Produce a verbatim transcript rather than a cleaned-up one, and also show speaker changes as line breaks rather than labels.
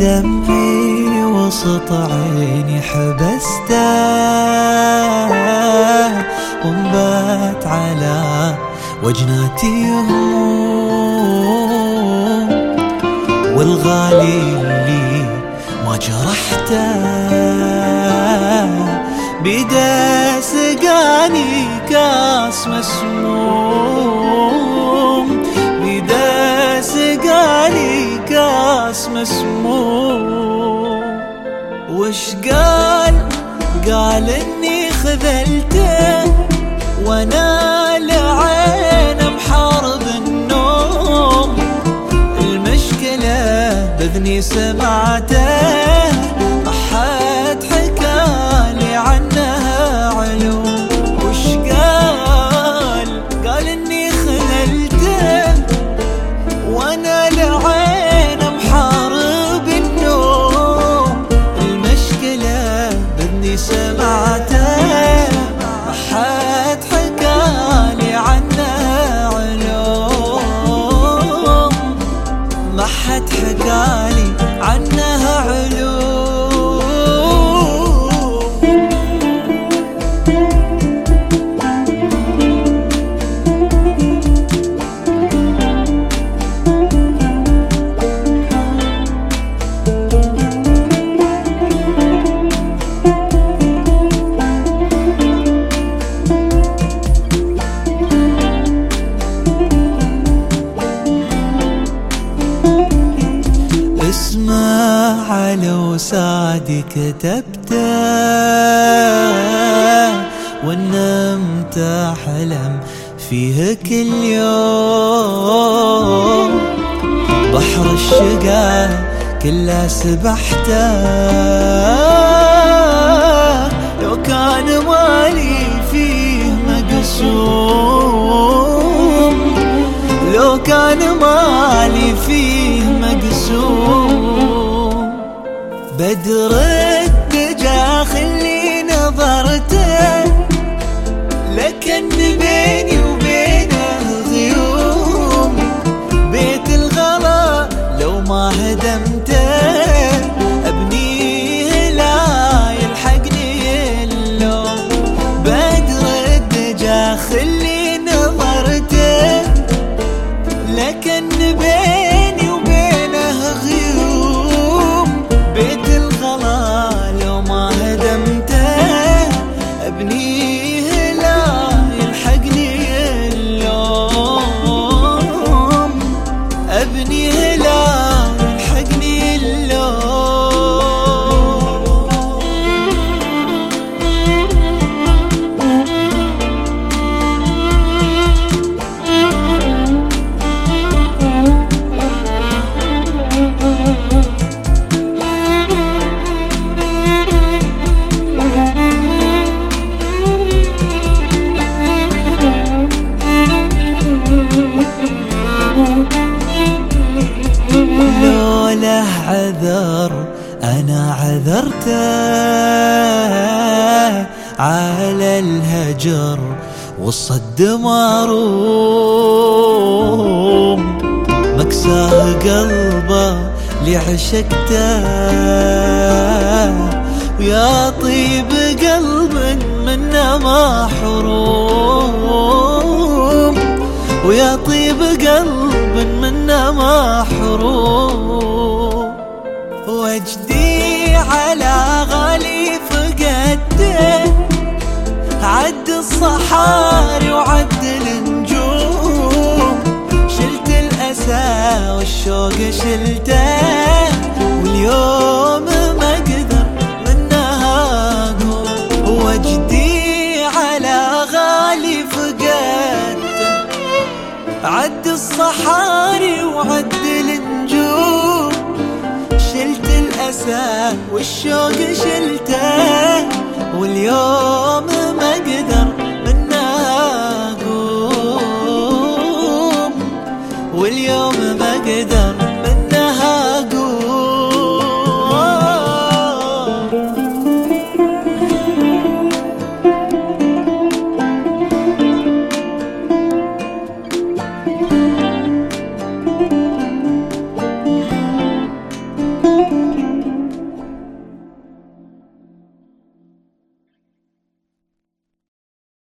دمعي وسط عيني حبسته، وانبات على وجناتي هموم، والغالي اللي ما جرحته بيده سقاني كاس مسموم، بيده سقاني كاس مسموم. وش قال؟ قال اني خذلته وانا لعين محارب النوم، المشكلة بذني سمعته ما حد حكالي عنها علوم. وش قال؟ قال اني خذلته وانا لعين محارب النوم، المشكلة بذني سمعته ما حد حكالي عنها علوم، ما حد حكالي عنها علوم. اسمع لو سعدي كتبته ونمت أحلم فيه كل يوم، بحر الشقا كله سبحته لو كان مالي فيه مقسوم، لو كان مالي فيه مقسوم. بدر الدجا خلي نظرته لكن بيني وبينه غيوم، بيت الغلا لو ما هدمته ابنيه لا يلحقني اللوم. بدر الدجا خلي نظرته لكن بيني وبينه غيوم، بيت الغلا لو ما هدمته ابنيه لا يلحقني اللوم، ابنيه لا يلحقني اللوم. لوله عذر أنا عذرته على الهجر والصد ماروم، مكساه قلبه لعشقته ويا طيب قلب منا محروم، ويا طيب قلب منا محروم. وجدي على غالي فقدته عد الصحاري وعد النجوم، شلت الأسى والشوق شلته واليوم ما قدر منها أقوم. وجدي على غالي فقدته عد الصحاري وعد النجوم، شلت الأسى والشوق شلته واليوم ما قدر منها أقوم، واليوم ما قدر